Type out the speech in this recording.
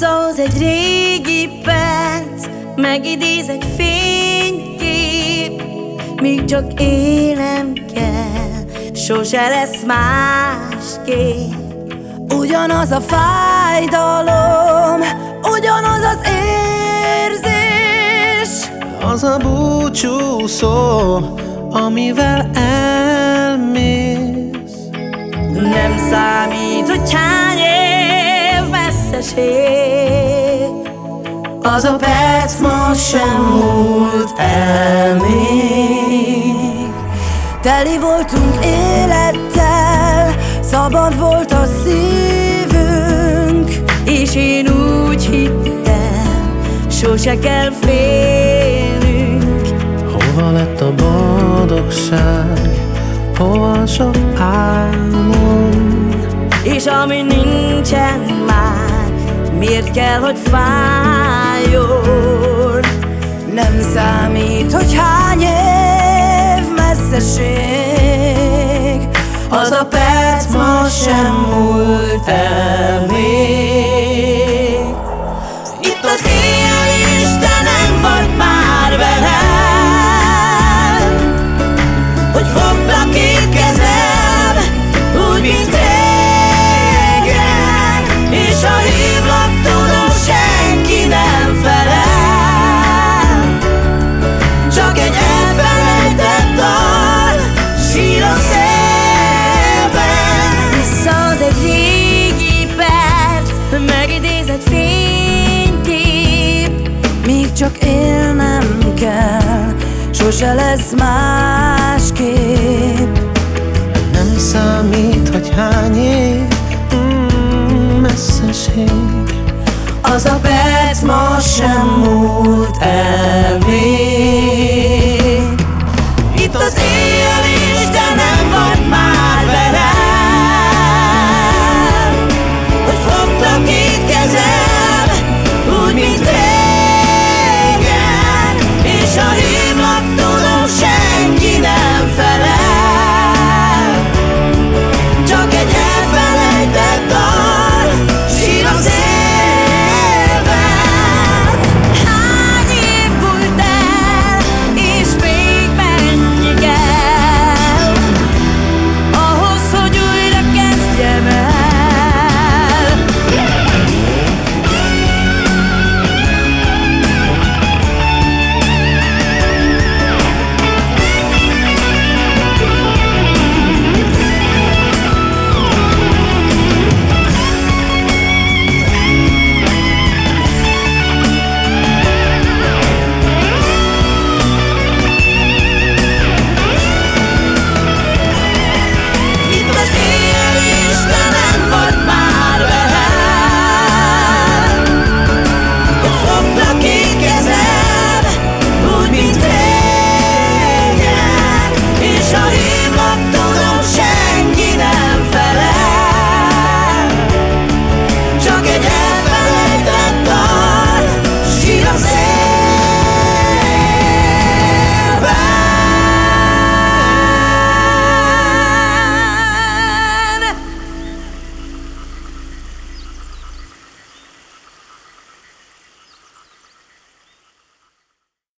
Visszahoz egy régi perc, megidéz egy fénykép. Míg csak élnem kell, sose lesz másképp. Ugyanaz a fájdalom, ugyanaz az érzés, az a búcsú szó, amivel elmész. nem számít, hogy hány év messzeség. Az a perc most sem múlt el még. Teli voltunk élettel, szabad volt a szívünk, és én úgy hittem, sose kell félnünk. Hova lett a boldogság, hova sok álmom? És ami nincsen már, miért kell, hogy fájjon? Nem számít, hogy hány év messzeség, az a perc most sem múlt el még. Itt az éjjel, Istenem, vagy már velem, hogy fogta két kezem, úgy, mint régen, és ha hívlak, tudom, senki nem felel. Csak egy elfelejtett dal sír a szélben. Visszahoz egy régi perc, megidézett fénykép. Még csak élnem kell, sose lesz másképp. Nem számít, hogy hány év messzeség, Az a perc most sem múlt el még.